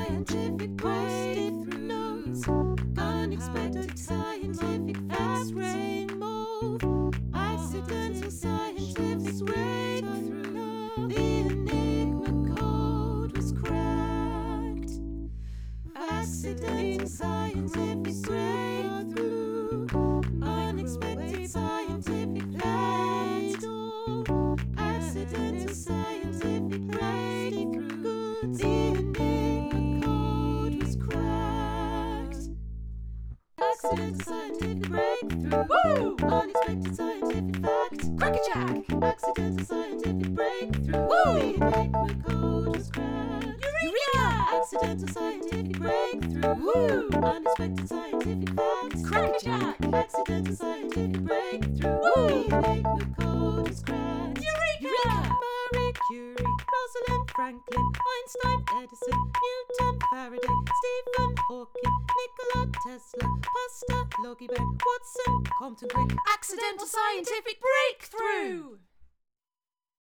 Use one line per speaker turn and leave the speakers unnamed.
scientific breakthroughs, unexpected scientific facts, rainbow, accidental scientific breakthrough. The Enigma code was cracked. Accidental scientific breakthrough, unexpected scientific facts, accidental scientific breakthrough. The Enigma code was cracked. Accidental scientific breakthrough. Woo! Unexpected scientific fact.
Crackerjack!
Accidental scientific breakthrough. Woo! The Enigma code was cracked.
Eureka!
Accidental scientific breakthrough. Woo! Unexpected scientific facts.
Crackerjack!
Accidental scientific breakthrough. Woo! The Enigma code was cracked.
Eureka!
Marie Curie, Rosalind Franklin, Einstein, Edison, Newton, Faraday, Stephen Hawking, Nikola Tesla, Pasteur, Logie Bain, Watson, Compton Crick.
Accidental scientific breakthrough!